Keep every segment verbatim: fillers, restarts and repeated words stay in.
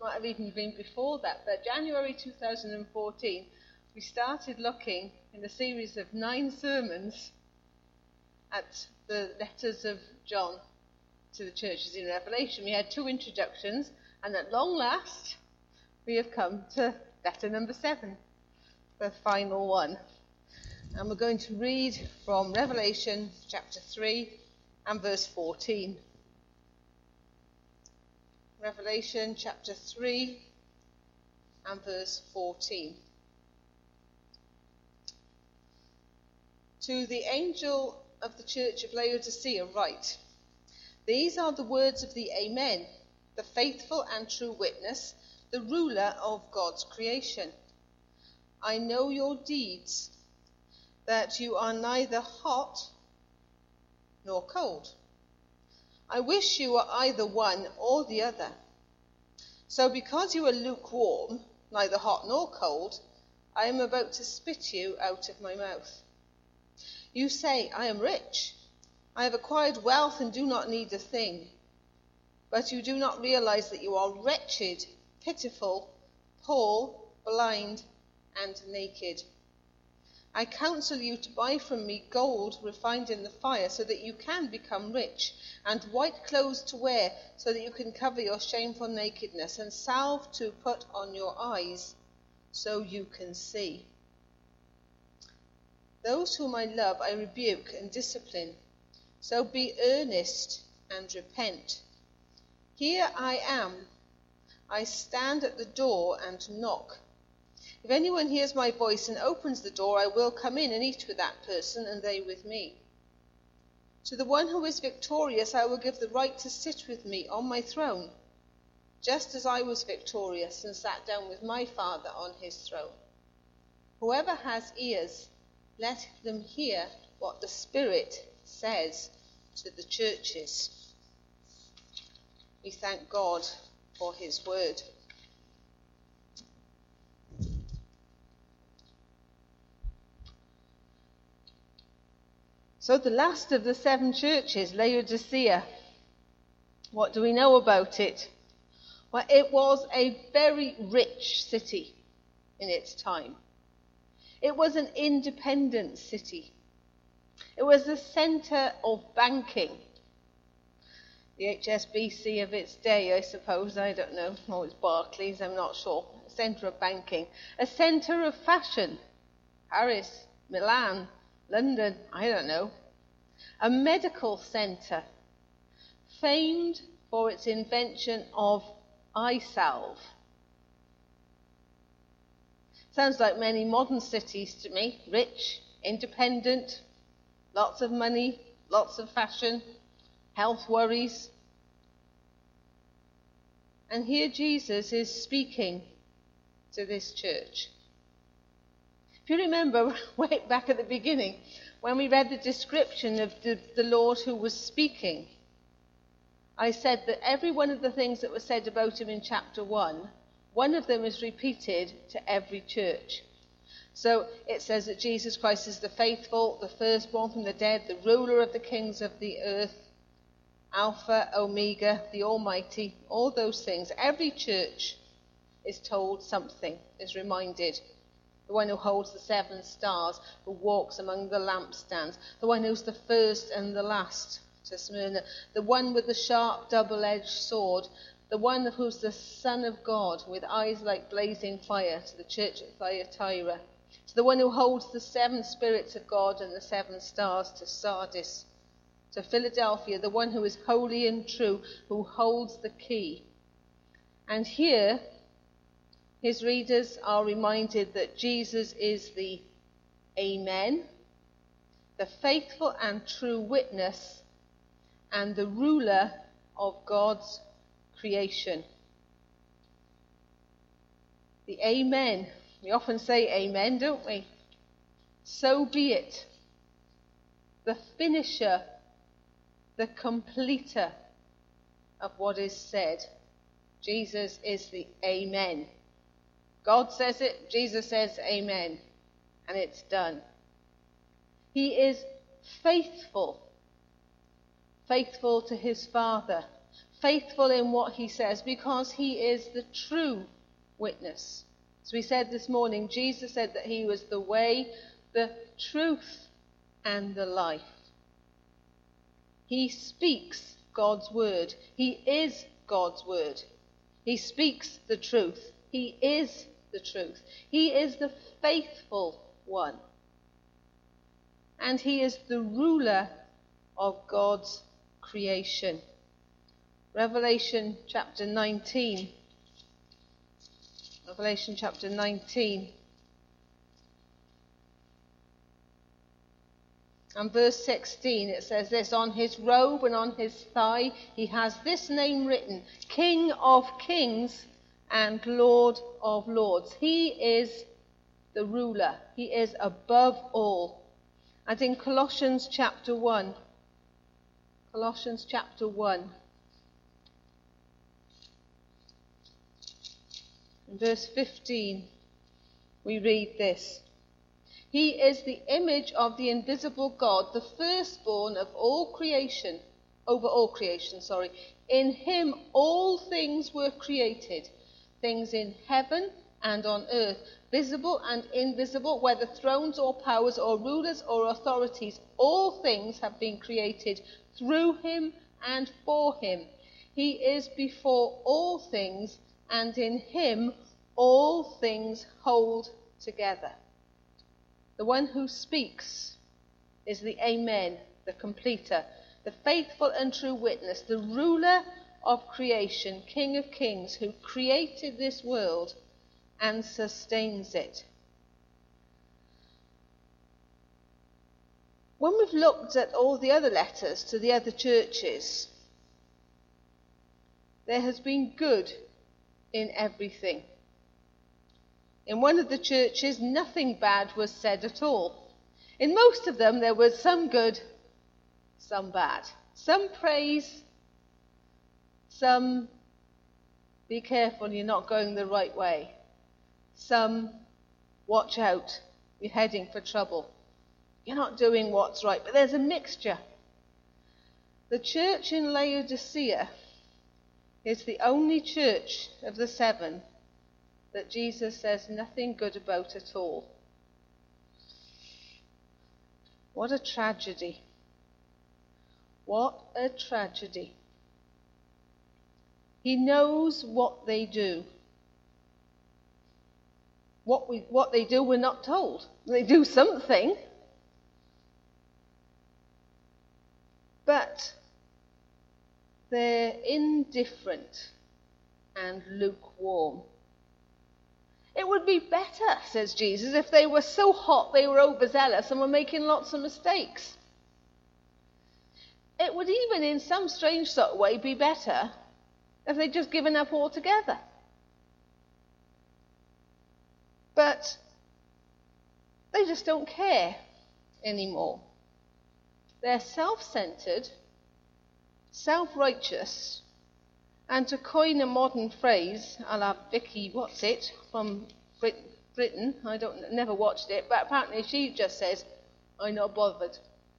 might have even been before that, but January two thousand fourteen, we started looking in a series of nine sermons at the letters of John to the churches in Revelation. We had two introductions, and at long last, we have come to letter number seven, the final one. And we're going to read from Revelation chapter three and verse fourteen. Revelation chapter three and verse fourteen. To the angel of the church of Laodicea write, these are the words of the Amen, the faithful and true witness, the ruler of God's creation. I know your deeds, that you are neither hot nor cold. I wish you were either one or the other. So because you are lukewarm, neither hot nor cold, I am about to spit you out of my mouth. You say, I am rich. I have acquired wealth and do not need a thing. But you do not realize that you are wretched, pitiful, poor, blind, and naked. I counsel you to buy from me gold refined in the fire, so that you can become rich, and white clothes to wear, so that you can cover your shameful nakedness, and salve to put on your eyes, so you can see. Those whom I love I rebuke and discipline, so be earnest and repent. Here I am. I stand at the door and knock. If anyone hears my voice and opens the door, I will come in and eat with that person, and they with me. To the one who is victorious, I will give the right to sit with me on my throne, just as I was victorious and sat down with my Father on his throne. Whoever has ears, let them hear what the Spirit says to the churches. We thank God for his word. So the last of the seven churches, Laodicea, what do we know about it? Well, it was a very rich city in its time. It was an independent city. It was the centre of banking. The H S B C of its day, I suppose, I don't know. Or it's Barclays, I'm not sure. A centre of banking. A centre of fashion. Paris, Milan, London, I don't know. A medical centre, famed for its invention of eye salve. Sounds like many modern cities to me. Rich, independent, lots of money, lots of fashion, health worries. And here Jesus is speaking to this church. If you remember way back at the beginning, when we read the description of the, the Lord who was speaking, I said that every one of the things that were said about him in chapter one, one of them is repeated to every church. So it says that Jesus Christ is the faithful, the firstborn from the dead, the ruler of the kings of the earth, Alpha, Omega, the Almighty, all those things. Every church is told something, is reminded. The one who holds the seven stars, who walks among the lampstands, the one who's the first and the last to Smyrna, the one with the sharp double-edged sword, the one who's the Son of God with eyes like blazing fire, to the church at Thyatira, to the one who holds the seven spirits of God and the seven stars, to Sardis, to Philadelphia, the one who is holy and true, who holds the key. And here, his readers are reminded that Jesus is the Amen, the faithful and true witness, and the ruler of God's creation. The Amen. We often say Amen, don't we? So be it. The finisher, the completer of what is said. Jesus is the Amen. God says it, Jesus says Amen, and it's done. He is faithful, faithful to his Father, faithful in what he says because he is the true witness. As we said this morning, Jesus said that he was the way, the truth, and the life. He speaks God's word. He is God's word. He speaks the truth. He is the truth. He is the faithful one. And he is the ruler of God's creation. Revelation chapter nineteen. Revelation chapter nineteen. And verse sixteen, it says this: on his robe and on his thigh he has this name written, King of Kings and Lord of Lords. He is the ruler. He is above all. And in Colossians chapter one, Colossians chapter one, in verse fifteen, we read this: He is the image of the invisible God, the firstborn of all creation, over all creation, sorry. In him all things were created, things in heaven and on earth, visible and invisible, whether thrones or powers or rulers or authorities. All things have been created through him and for him. He is before all things, and in him all things hold together. The one who speaks is the Amen, the completer, the faithful and true witness, the ruler of creation, King of Kings, who created this world and sustains it. When we've looked at all the other letters to the other churches, there has been good in everything. In one of the churches, nothing bad was said at all. In most of them, there was some good, some bad. Some praise, some be careful, you're not going the right way. Some watch out, you're heading for trouble. You're not doing what's right. But there's a mixture. The church in Laodicea is the only church of the seven that Jesus says nothing good about at all. What a tragedy. What a tragedy. He knows what they do. What we, what they do, we're not told. They do something. But they're indifferent and lukewarm. It would be better, says Jesus, if they were so hot they were overzealous and were making lots of mistakes. It would even, in some strange sort of way, be better if they'd just given up altogether. But they just don't care anymore. They're self-centered, self-righteous, and to coin a modern phrase, a la Vicky what's it from Brit- Britain, I don't never watched it, but apparently she just says, "I'm not bothered."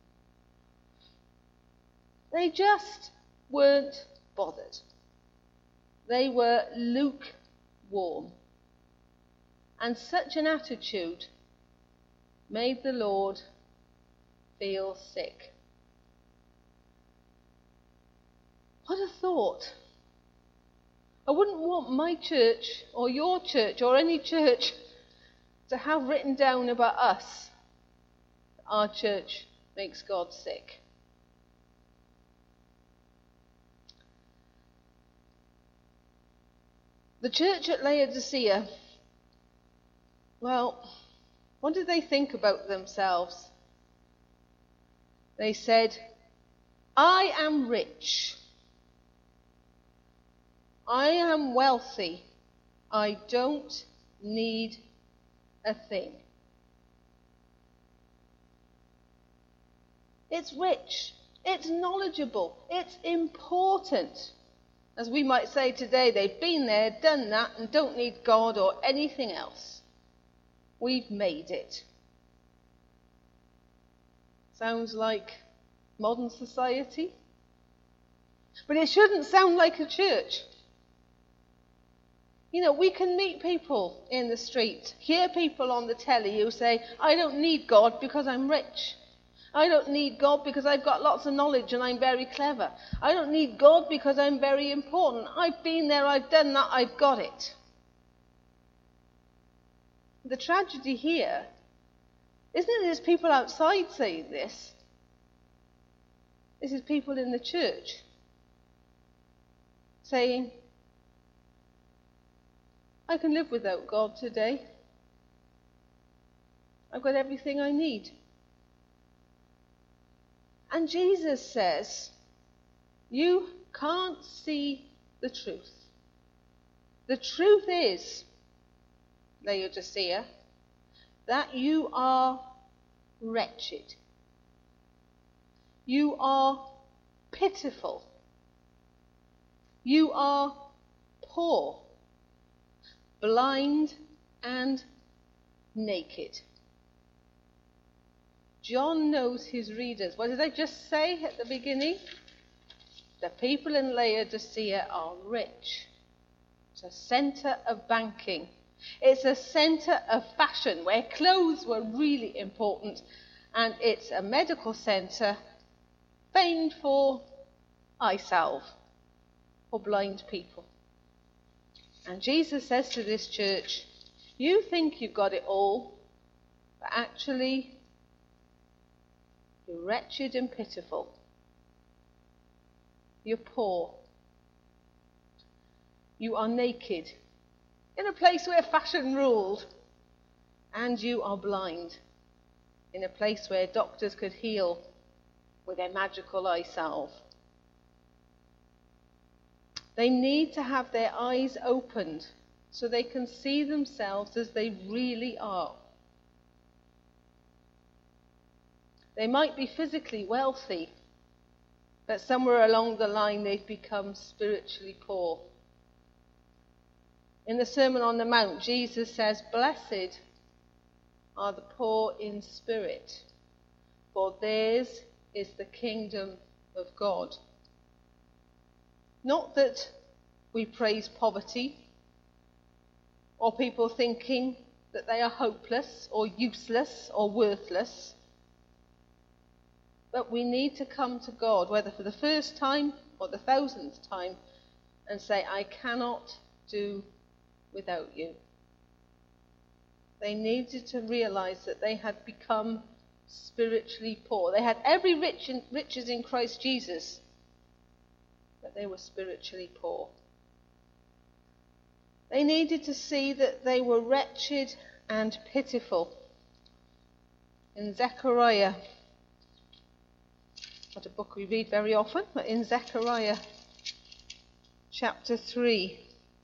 They just weren't bothered. They were lukewarm. And such an attitude made the Lord feel sick. What a thought. I wouldn't want my church or your church or any church to have written down about us, our church makes God sick. The church at Laodicea, well, what did they think about themselves? They said, I am rich. I am wealthy. I don't need a thing. It's rich. It's knowledgeable. It's important. As we might say today, they've been there, done that, and don't need God or anything else. We've made it. Sounds like modern society. But it shouldn't sound like a church. You know, we can meet people in the street, hear people on the telly who say, I don't need God because I'm rich. I don't need God because I've got lots of knowledge and I'm very clever. I don't need God because I'm very important. I've been there, I've done that, I've got it. The tragedy here isn't it there's people outside saying this. This is people in the church saying, I can live without God today. I've got everything I need. And Jesus says, you can't see the truth. The truth is, Laodicea, that you are wretched. You are pitiful. You are poor, blind and naked. John knows his readers. What did I just say at the beginning? The people in Laodicea are rich. It's a centre of banking. It's a centre of fashion where clothes were really important. And it's a medical centre famed for eye salve for blind people. And Jesus says to this church, you think you've got it all, but actually you're wretched and pitiful. You're poor. You are naked in a place where fashion ruled. And you are blind in a place where doctors could heal with their magical eye salve. They need to have their eyes opened so they can see themselves as they really are. They might be physically wealthy, but somewhere along the line they've become spiritually poor. In the Sermon on the Mount, Jesus says, blessed are the poor in spirit, for theirs is the kingdom of God. Not that we praise poverty or people thinking that they are hopeless or useless or worthless. But we need to come to God, whether for the first time or the thousandth time, and say, I cannot do without you. They needed to realize that they had become spiritually poor. They had every rich in, riches in Christ Jesus, but they were spiritually poor. They needed to see that they were wretched and pitiful. In Zechariah, not a book we read very often, but in Zechariah chapter three,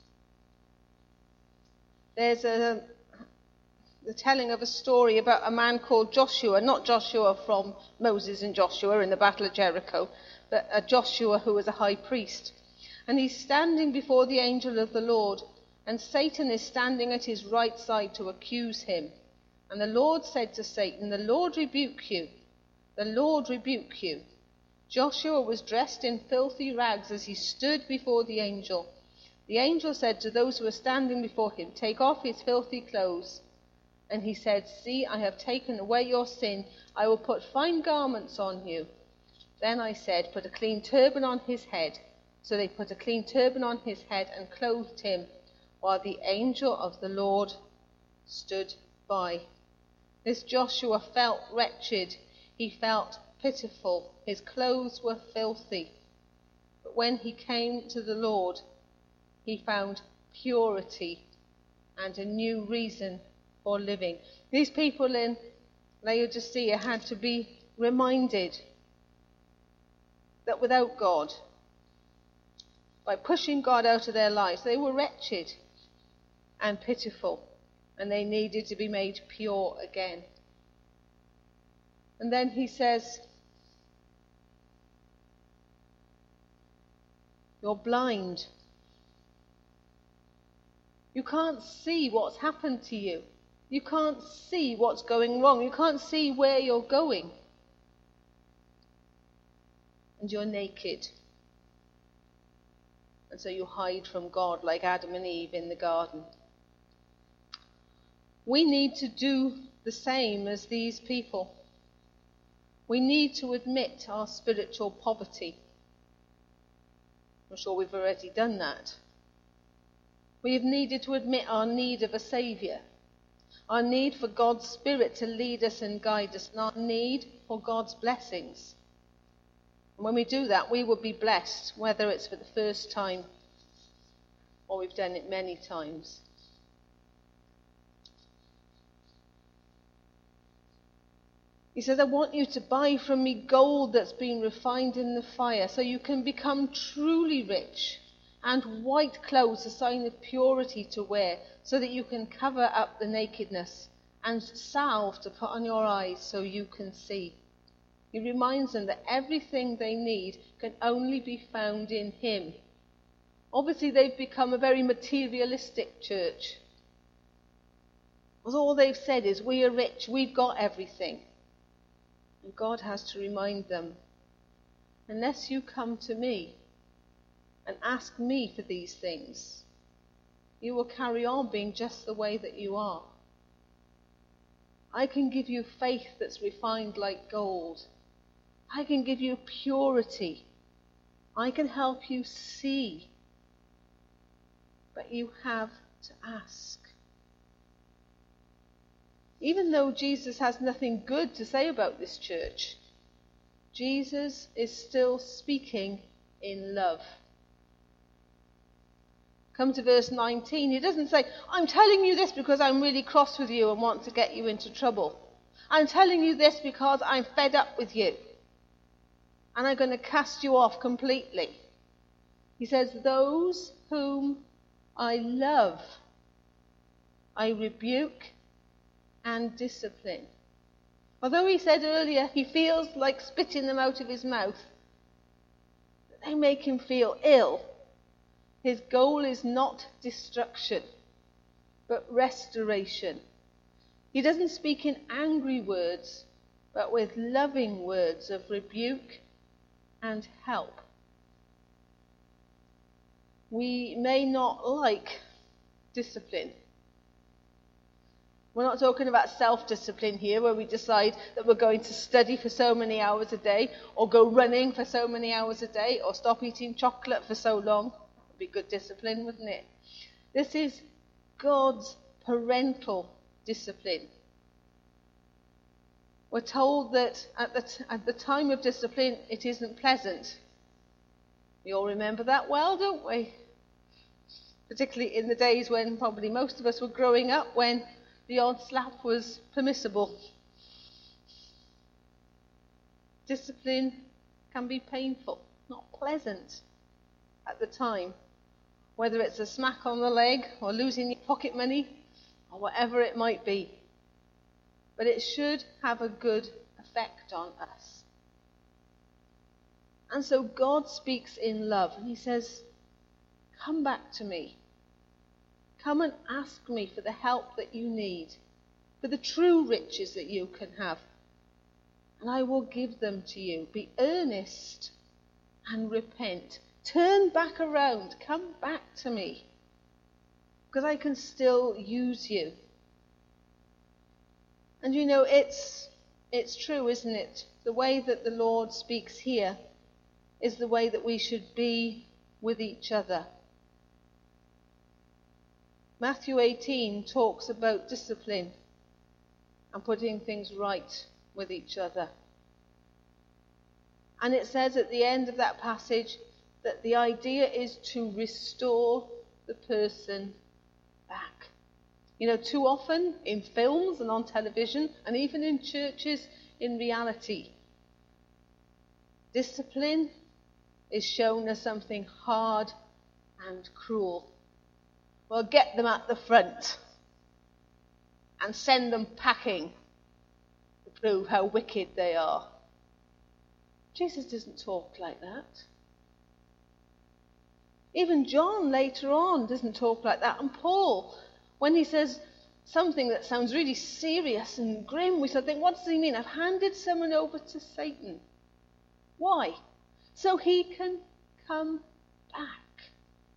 there's a the telling of a story about a man called Joshua, not Joshua from Moses and Joshua in the Battle of Jericho, but a Joshua who was a high priest. And he's standing before the angel of the Lord, and Satan is standing at his right side to accuse him. And the Lord said to Satan, the Lord rebuke you, the Lord rebuke you. Joshua was dressed in filthy rags as he stood before the angel. The angel said to those who were standing before him, take off his filthy clothes. And he said, see, I have taken away your sin. I will put fine garments on you. Then I said, put a clean turban on his head. So they put a clean turban on his head and clothed him, while the angel of the Lord stood by. This Joshua felt wretched. He felt pitiful. His clothes were filthy. But when he came to the Lord, he found purity and a new reason for living. These people in Laodicea had to be reminded that without God, by pushing God out of their lives, they were wretched and pitiful, and they needed to be made pure again. And then he says, you're blind. You can't see what's happened to you. You can't see what's going wrong. You can't see where you're going. And you're naked. And so you hide from God like Adam and Eve in the garden. We need to do the same as these people. We need to admit our spiritual poverty. I'm sure we've already done that. We have needed to admit our need of a Saviour, our need for God's Spirit to lead us and guide us, and our need for God's blessings. And when we do that, we will be blessed, whether it's for the first time or we've done it many times. He says, I want you to buy from me gold that's been refined in the fire, so you can become truly rich, and white clothes, a sign of purity, to wear, so that you can cover up the nakedness, and salve to put on your eyes so you can see. He reminds them that everything they need can only be found in him. Obviously, they've become a very materialistic church. Because all they've said is, we are rich, we've got everything. And God has to remind them, unless you come to me and ask me for these things, you will carry on being just the way that you are. I can give you faith that's refined like gold. I can give you purity. I can help you see. But you have to ask. Even though Jesus has nothing good to say about this church, Jesus is still speaking in love. Come to verse nineteen. He doesn't say, I'm telling you this because I'm really cross with you and want to get you into trouble. I'm telling you this because I'm fed up with you and I'm going to cast you off completely. He says, those whom I love, I rebuke and discipline. Although he said earlier he feels like spitting them out of his mouth, they make him feel ill. His goal is not destruction, but restoration. He doesn't speak in angry words, but with loving words of rebuke and help. We may not like discipline. We're not talking about self-discipline here, where we decide that we're going to study for so many hours a day, or go running for so many hours a day, or stop eating chocolate for so long. That would be good discipline, wouldn't it? This is God's parental discipline. We're told that at the, t- at the time of discipline, it isn't pleasant. We all remember that well, don't we? Particularly in the days when probably most of us were growing up, when the odd slap was permissible. Discipline can be painful, not pleasant at the time. Whether it's a smack on the leg or losing your pocket money or whatever it might be. But it should have a good effect on us. And so God speaks in love and he says, come back to me. Come and ask me for the help that you need, for the true riches that you can have, and I will give them to you. Be earnest and repent. Turn back around. Come back to me, because I can still use you. And you know, it's it's true, isn't it? The way that the Lord speaks here is the way that we should be with each other. Matthew eighteen talks about discipline and putting things right with each other. And it says at the end of that passage that the idea is to restore the person back. You know, too often in films and on television, and even in churches in reality, discipline is shown as something hard and cruel. Well, get them at the front and send them packing to prove how wicked they are. Jesus doesn't talk like that. Even John later on doesn't talk like that. And Paul, when he says something that sounds really serious and grim, we sort of think, what does he mean? I've handed someone over to Satan. Why? So he can come back.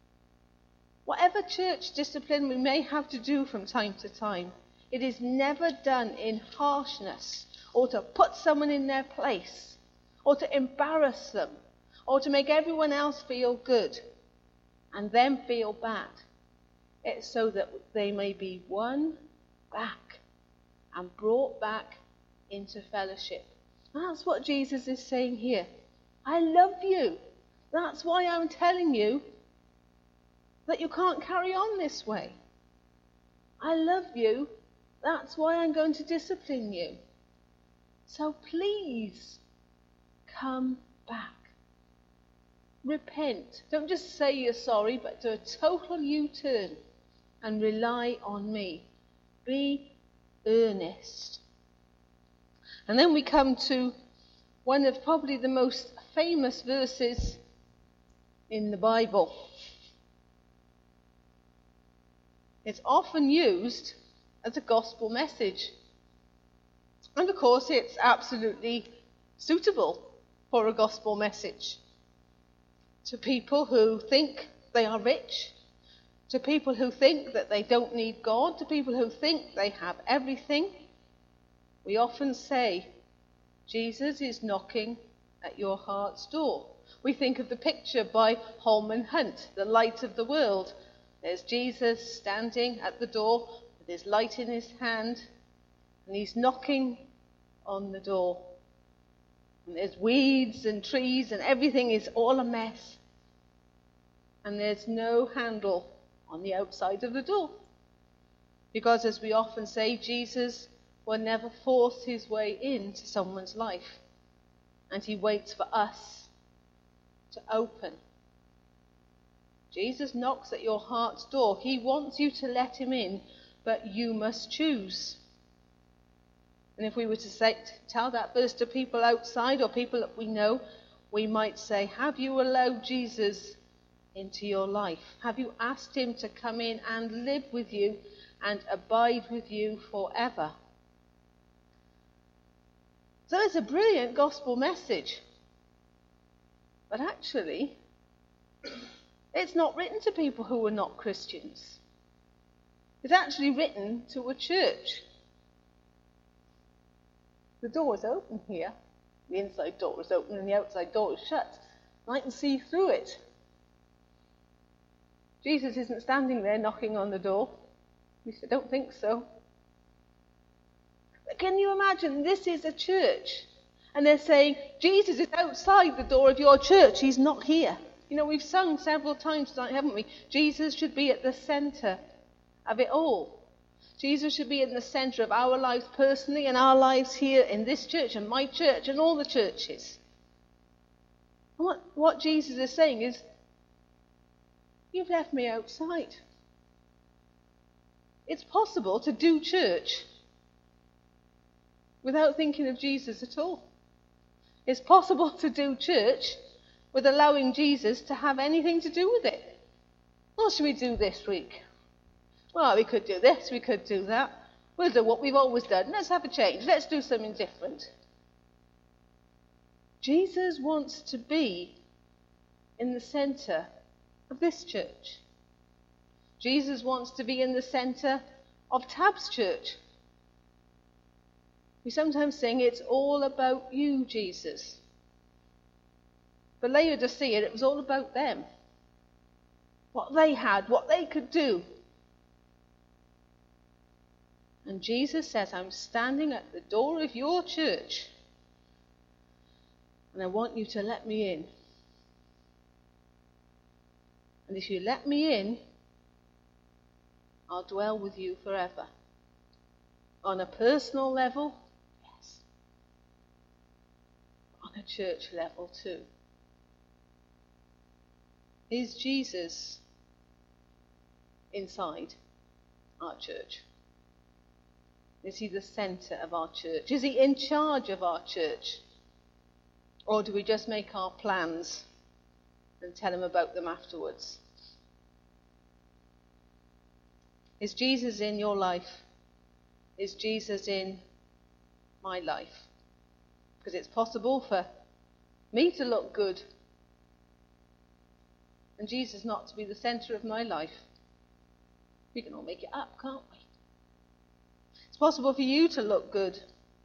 Whatever church discipline we may have to do from time to time, it is never done in harshness or to put someone in their place or to embarrass them or to make everyone else feel good and then feel bad. It's so that they may be won back and brought back into fellowship. That's what Jesus is saying here. I love you. That's why I'm telling you that you can't carry on this way. I love you. That's why I'm going to discipline you. So please come back. Repent. Don't just say you're sorry, but do a total U-turn and rely on me. Be earnest. And then we come to one of probably the most famous verses in the Bible. It's often used as a gospel message. And of course, it's absolutely suitable for a gospel message. To people who think they are rich, to people who think that they don't need God, to people who think they have everything, we often say, Jesus is knocking at your heart's door. We think of the picture by Holman Hunt, The Light of the World. There's Jesus standing at the door with his light in his hand, and he's knocking on the door. And there's weeds and trees and everything is all a mess. And there's no handle on the outside of the door. Because as we often say, Jesus will never force his way into someone's life. And he waits for us to open. Jesus knocks at your heart's door. He wants you to let him in, but you must choose. And if we were to say, tell that verse to people outside or people that we know, we might say, have you allowed Jesus into your life? Have you asked him to come in and live with you and abide with you forever? So it's a brilliant gospel message. But actually, it's not written to people who are not Christians. It's actually written to a church. The door is open here. The inside door is open and the outside door is shut. And I can see through it. Jesus isn't standing there knocking on the door. At least I don't think so. But can you imagine, this is a church. And they're saying, Jesus is outside the door of your church. He's not here. You know, we've sung several times tonight, haven't we? Jesus should be at the centre of it all. Jesus should be in the centre of our lives personally and our lives here in this church and my church and all the churches. And what, what Jesus is saying is, you've left me outside. It's possible to do church without thinking of Jesus at all. It's possible to do church with allowing Jesus to have anything to do with it. What should we do this week? Well, we could do this, we could do that. We'll do what we've always done. Let's have a change. Let's do something different. Jesus wants to be in the centre of this church. Jesus wants to be in the centre of Tab's church. We sometimes sing, it's all about you, Jesus. For Laodicea, it was all about them. What they had, what they could do. And Jesus says, I'm standing at the door of your church. And I want you to let me in. And if you let me in, I'll dwell with you forever. On a personal level, yes. On a church level too. Is Jesus inside our church? Is he the centre of our church? Is he in charge of our church? Or do we just make our plans and tell him about them afterwards? Is Jesus in your life? Is Jesus in my life? Because it's possible for me to look good and Jesus not to be the centre of my life. We can all make it up, can't we? It's possible for you to look good.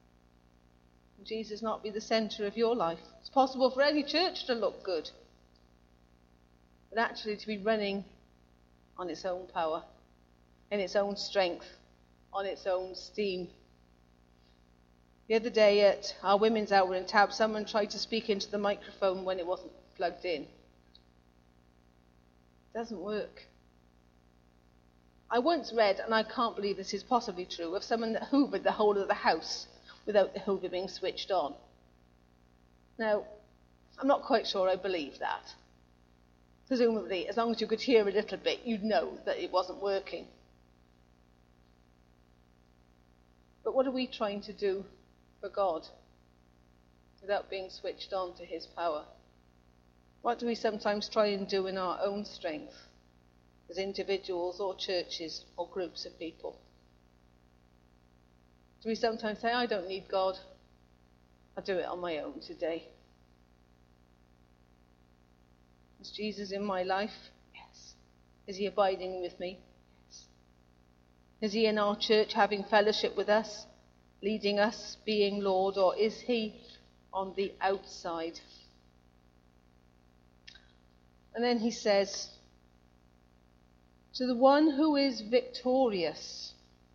Jesus not be the centre of your life. It's possible for any church to look good. But actually to be running on its own power, in its own strength, on its own steam. The other day at our women's hour in Tab, someone tried to speak into the microphone when it wasn't plugged in. It doesn't work. I once read, and I can't believe this is possibly true, of someone that hoovered the whole of the house without the hoover being switched on. Now, I'm not quite sure I believe that. Presumably, as long as you could hear a little bit, you'd know that it wasn't working. But what are we trying to do for God without being switched on to his power? What do we sometimes try and do in our own strength as individuals or churches or groups of people? Do we sometimes say, I don't need God, I'll do it on my own today? Is Jesus in my life? Yes. Is he abiding with me? Yes. Is he in our church having fellowship with us, leading us, being Lord, or is he on the outside? And then he says, to the one who is victorious,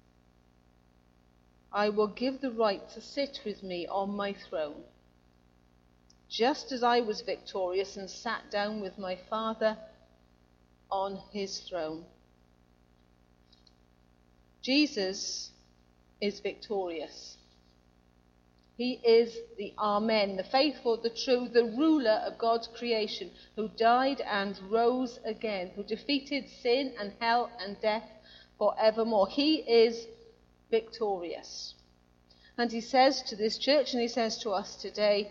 I will give the right to sit with me on my throne, just as I was victorious and sat down with my Father on his throne. Jesus is victorious. He is the Amen, the faithful, the true, the ruler of God's creation, who died and rose again, who defeated sin and hell and death forevermore. He is victorious. And he says to this church, and he says to us today,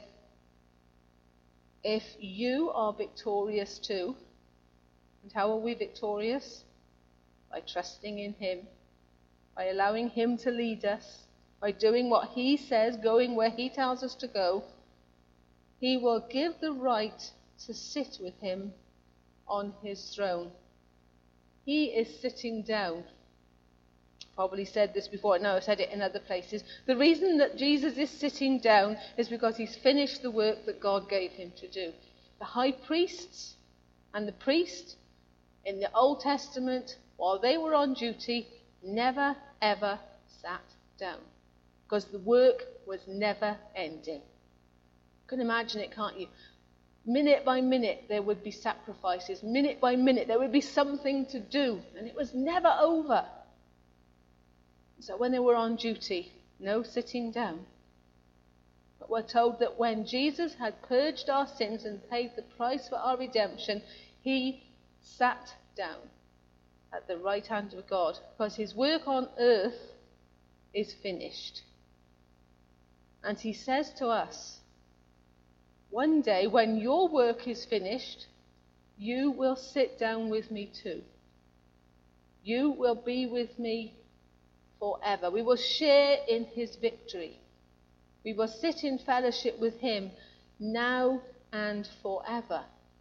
if you are victorious too, and how are we victorious? By trusting in him, by allowing him to lead us, by doing what he says, going where he tells us to go, he will give the right to sit with him on his throne. He is sitting down. Probably said this before, no, I've said it in other places. The reason that Jesus is sitting down is because he's finished the work that God gave him to do. The high priests and the priest in the Old Testament, while they were on duty, never ever sat down, because the work was never ending. You can imagine it, can't you? Minute by minute there would be sacrifices. Minute by minute there would be something to do, and it was never over. So when they were on duty, no sitting down. But we're told that when Jesus had purged our sins and paid the price for our redemption, he sat down at the right hand of God, because his work on earth is finished. And he says to us, one day when your work is finished, you will sit down with me too. You will be with me forever. We will share in his victory. We will sit in fellowship with him now and forever.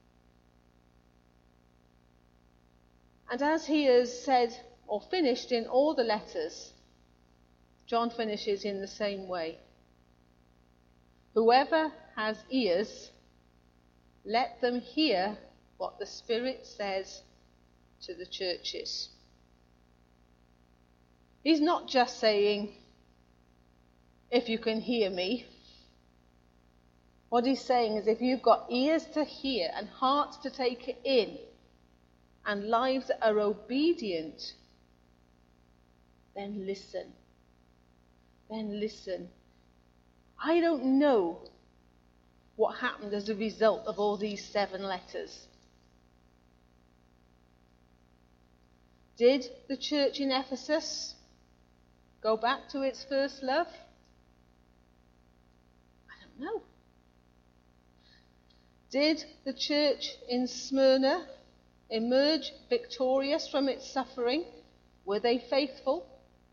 And as he has said or finished in all the letters, John finishes in the same way. Whoever has ears, let them hear what the Spirit says to the churches. He's not just saying, if you can hear me. What he's saying is, if you've got ears to hear and hearts to take it in, and lives that are obedient, then listen. Then listen. I don't know what happened as a result of all these seven letters. Did the church in Ephesus go back to its first love? I don't know. Did the church in Smyrna emerge victorious from its suffering? Were they faithful?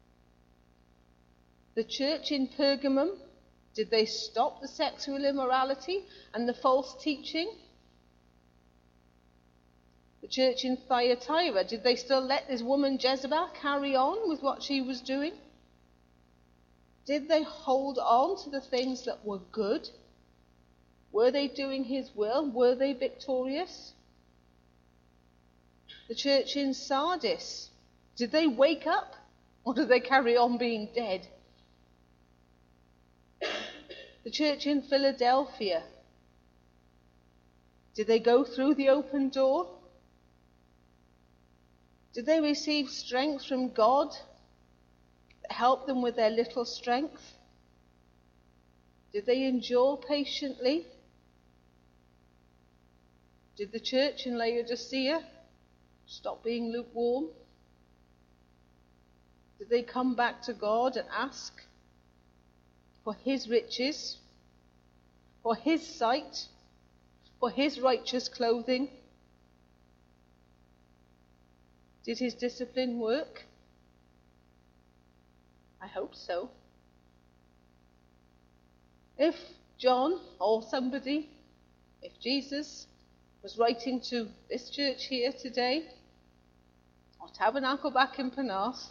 The church in Pergamum, did they stop the sexual immorality and the false teaching? The church in Thyatira, did they still let this woman Jezebel carry on with what she was doing? Did they hold on to the things that were good? Were they doing his will? Were they victorious? The church in Sardis, did they wake up or did they carry on being dead? The church in Philadelphia, did they go through the open door? Did they receive strength from God that helped them with their little strength? Did they endure patiently? Did the church in Laodicea stop being lukewarm? Did they come back to God and ask for his riches, for his sight, for his righteous clothing? Did his discipline work? I hope so. If John or somebody, if Jesus was writing to this church here today, or Tabernacle back in Penarth,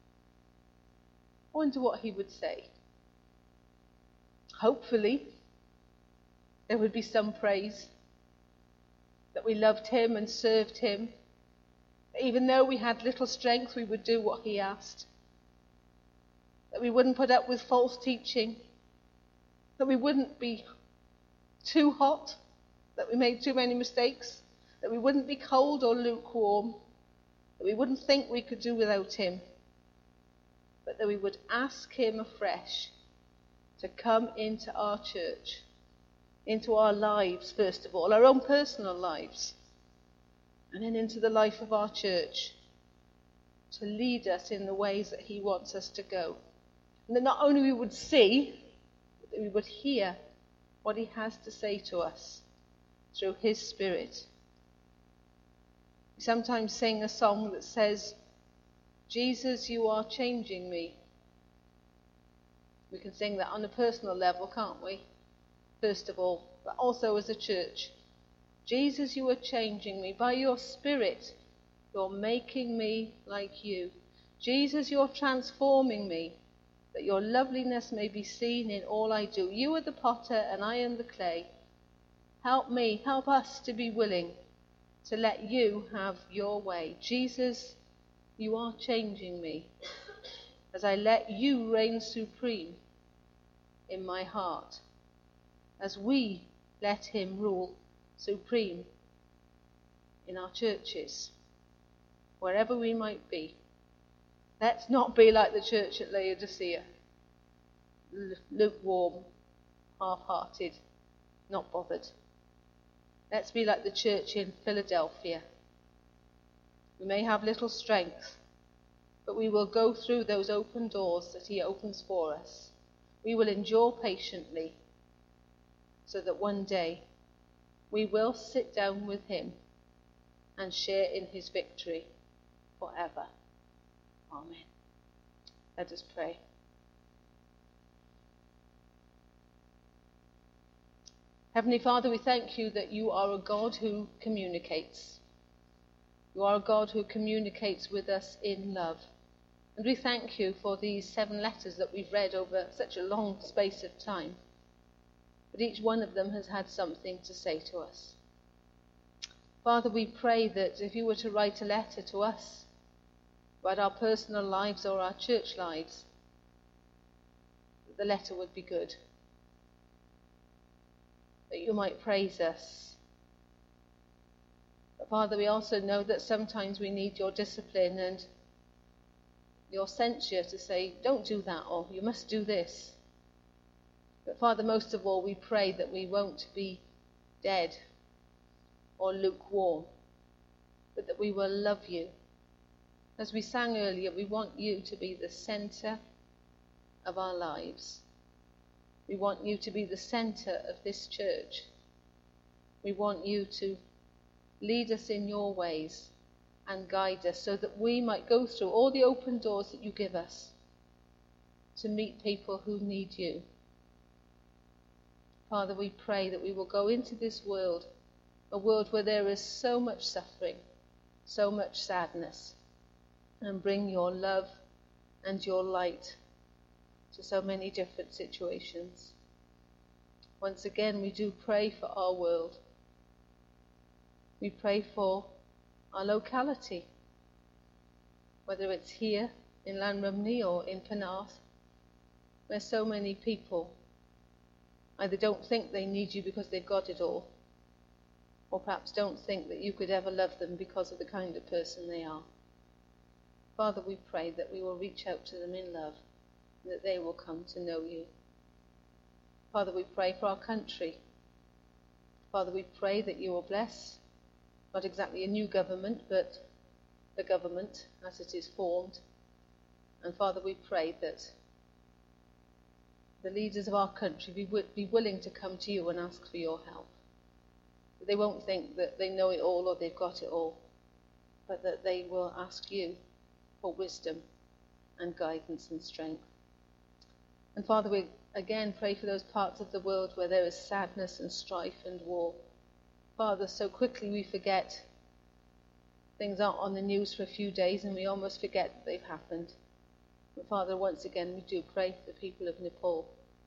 I wonder what he would say. Hopefully, there would be some praise that we loved him and served him. That even though we had little strength, we would do what he asked. That we wouldn't put up with false teaching. That we wouldn't be too hot. That we made too many mistakes. That we wouldn't be cold or lukewarm. That we wouldn't think we could do without him. But that we would ask him afresh to come into our church, into our lives first of all, our own personal lives, and then into the life of our church, to lead us in the ways that he wants us to go. And that not only we would see, but that we would hear what he has to say to us through his Spirit. We sometimes sing a song that says, Jesus, you are changing me. We can sing that on a personal level, can't we? First of all, but also as a church. Jesus, you are changing me. By your Spirit, you're making me like you. Jesus, you're transforming me, that your loveliness may be seen in all I do. You are the potter and I am the clay. Help me, help us to be willing to let you have your way. Jesus, you are changing me as I let you reign supreme in my heart, as we let him rule supreme in our churches, wherever we might be. Let's not be like the church at Laodicea, lukewarm, half-hearted, not bothered. Let's be like the church in Philadelphia. We may have little strength, but we will go through those open doors that he opens for us. We will endure patiently so that one day we will sit down with him and share in his victory forever. Amen. Let us pray. Heavenly Father, we thank you that you are a God who communicates. You are a God who communicates with us in love. And we thank you for these seven letters that we've read over such a long space of time. But each one of them has had something to say to us. Father, we pray that if you were to write a letter to us about our personal lives or our church lives, that the letter would be good. That you might praise us. But Father, we also know that sometimes we need your discipline and your censure to say, don't do that, or you must do this. But Father, most of all, we pray that we won't be dead or lukewarm, but that we will love you. As we sang earlier, we want you to be the centre of our lives. We want you to be the centre of this church. We want you to lead us in your ways and guide us so that we might go through all the open doors that you give us to meet people who need you. Father, we pray that we will go into this world, a world where there is so much suffering, so much sadness and bring your love and your light to so many different situations. Once again, we do pray for our world. We pray for our locality, whether it's here in Llanrumney or in Penarth, where so many people either don't think they need you because they've got it all, or perhaps don't think that you could ever love them because of the kind of person they are. Father, we pray that we will reach out to them in love, and that they will come to know you. Father, we pray for our country. Father, we pray that you will bless, not exactly a new government, but the government as it is formed. And Father, we pray that the leaders of our country be, be willing to come to you and ask for your help. That they won't think that they know it all or they've got it all, but that they will ask you for wisdom and guidance and strength. And Father, we again pray for those parts of the world where there is sadness and strife and war. Father, so quickly we forget. Things aren't on the news for a few days and we almost forget that they've happened. But Father, once again we do pray for the people of Nepal.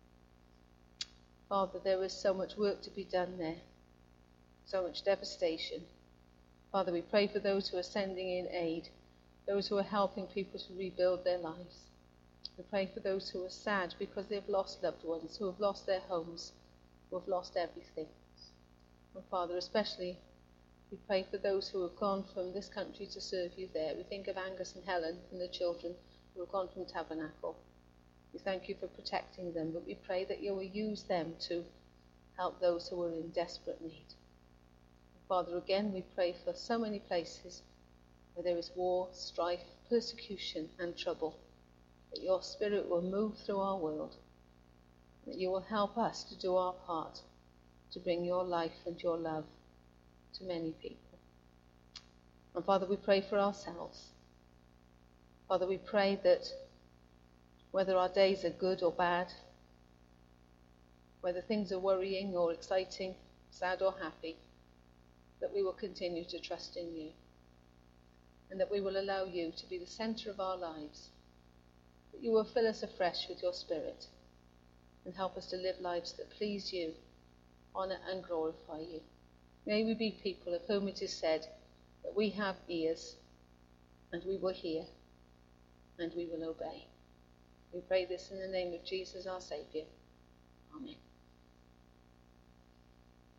Father, there is so much work to be done there, so much devastation. Father, we pray for those who are sending in aid, those who are helping people to rebuild their lives. We pray for those who are sad because they've lost loved ones, who have lost their homes, who have lost everything. And Father, especially we pray for those who have gone from this country to serve you there. We think of Angus and Helen and the children who have gone from Tabernacle. We thank you for protecting them, but we pray that you will use them to help those who are in desperate need. And Father, again we pray for so many places where there is war, strife, persecution and trouble, that your Spirit will move through our world, that you will help us to do our part to bring your life and your love to many people. And Father, we pray for ourselves. Father, we pray that whether our days are good or bad, whether things are worrying or exciting, sad or happy, that we will continue to trust in you, and that we will allow you to be the centre of our lives, that you will fill us afresh with your Spirit and help us to live lives that please you, honour and glorify you. May we be people of whom it is said that we have ears and we will hear and we will obey. We pray this in the name of Jesus our Saviour. Amen.